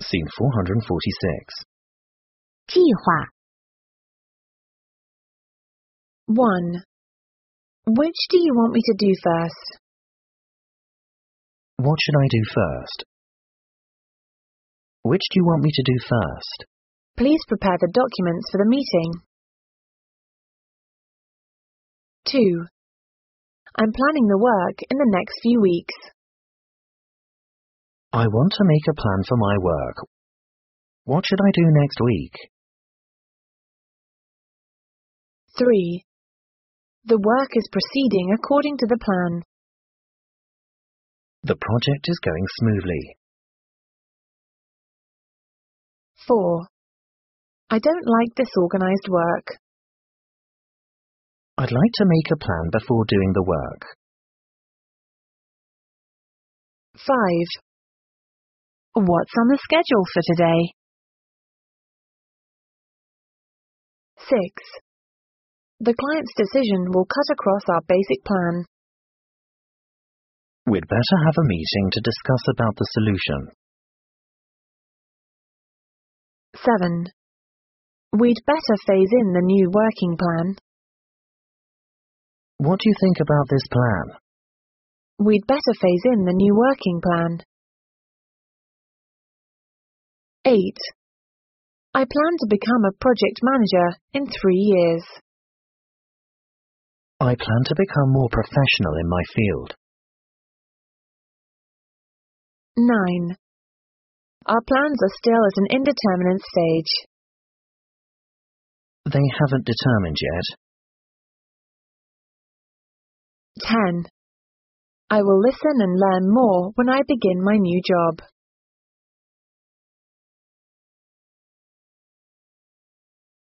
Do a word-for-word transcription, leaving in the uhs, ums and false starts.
Scene four hundred forty-six. 计划 one. Which do you want me to do first? What should I do first? Which do you want me to do first? Please prepare the documents for the meeting. two. I'm planning the work in the next few weeks. I want to make a plan for my work. What should I do next week? three. The work is proceeding according to the plan. The project is going smoothly. four. I don't like disorganized work. I'd like to make a plan before doing the work. five. What's on the schedule for today? six. The client's decision will cut across our basic plan. We'd better have a meeting to discuss about the solution. seven. We'd better phase in the new working plan. What do you think about this plan? We'd better phase in the new working plan. eight. I plan to become a project manager in three years. I plan to become more professional in my field. nine. Our plans are still at an indeterminate stage. They haven't determined yet. ten. I will listen and learn more when I begin my new job.